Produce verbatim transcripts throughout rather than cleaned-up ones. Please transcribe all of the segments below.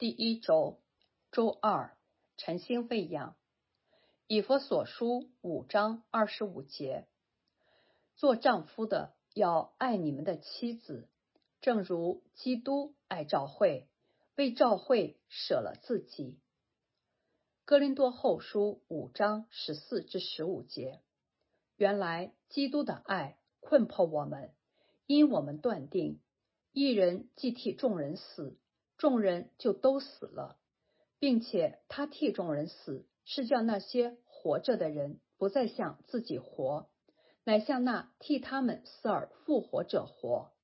第一周，周二，晨星喂养。以弗所书五章二十五节，做丈夫的要爱你们的妻子，正如基督爱教会，为教会舍了自己。哥林多后书五章十四至十五节，原来基督的爱困迫我们，因我们断定，一人既替众人死，众人就都死了，并且他替众人死，是叫那些活着的人不再向自己活，乃向那替他们死而复活者活。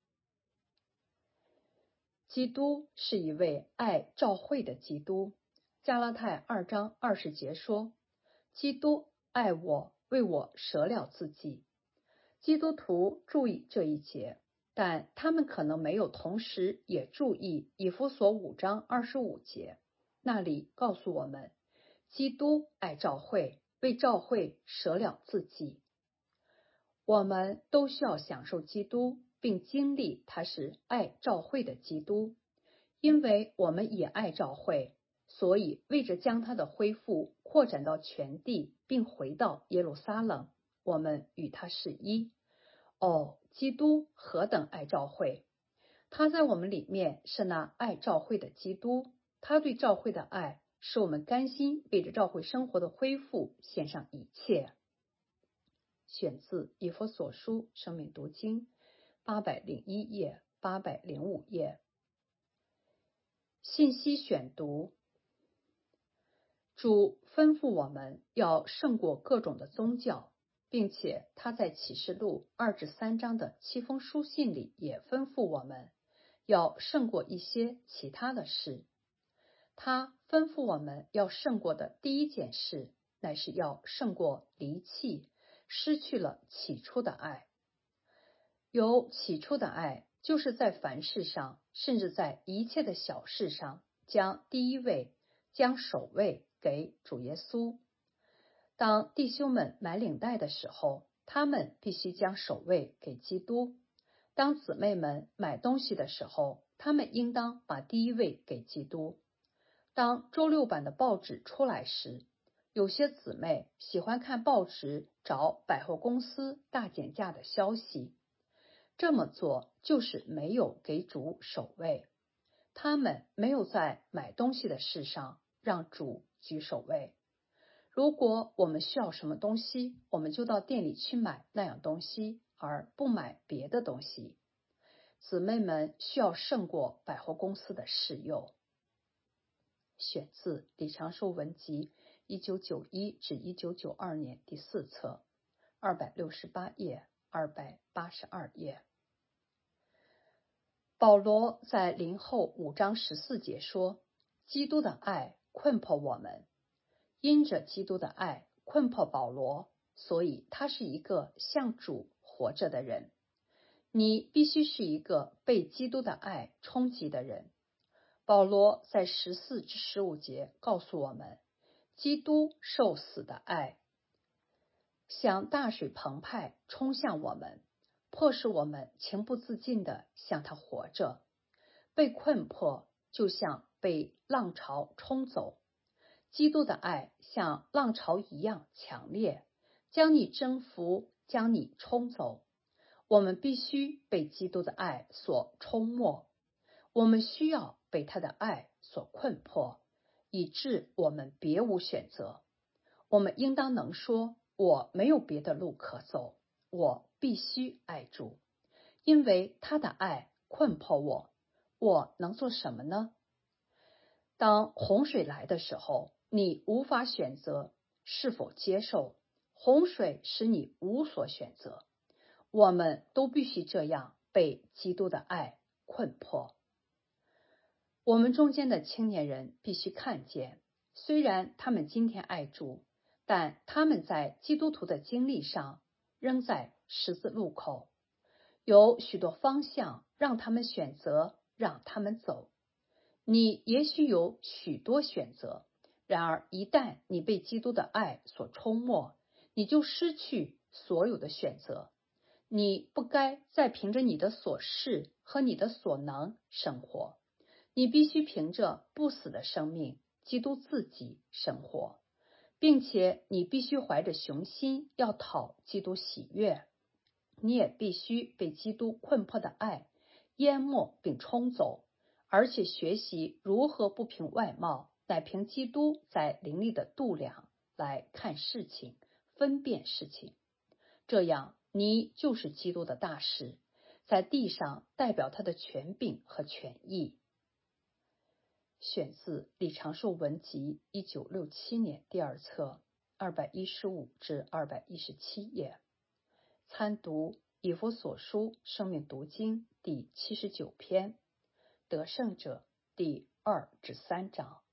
基督是一位爱教会的基督。加拉太二章二十节说，基督爱我，为我舍了自己。基督徒注意这一节，但他们可能没有同时也注意以弗所五章二十五节，那里告诉我们，基督爱教会，为教会舍了自己。我们都需要享受基督，并经历他是爱教会的基督。因为我们也爱教会，所以为着将他的恢复扩展到全地，并回到耶路撒冷，我们与他是一。哦，基督何等爱教会！他在我们里面是那爱教会的基督，他对教会的爱使我们甘心为着教会生活的恢复献上一切。选自以弗所书生命读经八百零一页、八百零五页。信息选读：主吩咐我们要胜过各种的宗教，并且他在启示录二至三章的七封书信里也吩咐我们要胜过一些其他的事。他吩咐我们要胜过的第一件事，乃是要胜过离弃，失去了起初的爱。有起初的爱，就是在凡事上，甚至在一切的小事上，将第一位、将首位给主耶稣。当弟兄们买领带的时候，他们必须将首位给基督；当姊妹们买东西的时候，他们应当把第一位给基督。当周六版的报纸出来时，有些姊妹喜欢看报纸找百货公司大减价的消息，这么做就是没有给主首位，他们没有在买东西的事上让主居首位。如果我们需要什么东西，我们就到店里去买那样东西，而不买别的东西。姊妹们需要胜过百货公司的试用。选自李长寿文集一九九一至一九九二年第四册，二百六十八页、二百八十二页。保罗在林后五章十四节说，基督的爱困迫我们。因着基督的爱困迫保罗，所以他是一个向主活着的人。你必须是一个被基督的爱冲击的人。保罗在十四至十五节告诉我们，基督受死的爱像大水澎湃冲向我们，迫使我们情不自禁地向他活着。被困迫就像被浪潮冲走，基督的爱像浪潮一样强烈，将你征服，将你冲走。我们必须被基督的爱所冲没，我们需要被他的爱所困迫，以致我们别无选择。我们应当能说，我没有别的路可走，我必须爱主，因为他的爱困迫我。我能做什么呢？当洪水来的时候，你无法选择是否接受，洪水使你无所选择。我们都必须这样被基督的爱困迫。我们中间的青年人必须看见，虽然他们今天爱主，但他们在基督徒的经历上仍在十字路口，有许多方向让他们选择，让他们走。你也许有许多选择，然而一旦你被基督的爱所冲没，你就失去所有的选择。你不该再凭着你的所事和你的所能生活， 你必须凭着不死的生命，基督自己生活，并且你必须怀着雄心要讨基督喜悦。你也必须被基督困迫的爱淹没并冲走，而且学习如何不凭外貌，乃凭基督在灵里的度量来看事情，分辨事情。这样，你就是基督的大使，在地上代表他的权柄和权益。选自李长寿文集一九六七年第二册二百一十五至二百一十七页。参读以弗所书生命读经第七十九篇，得胜者第二至三章。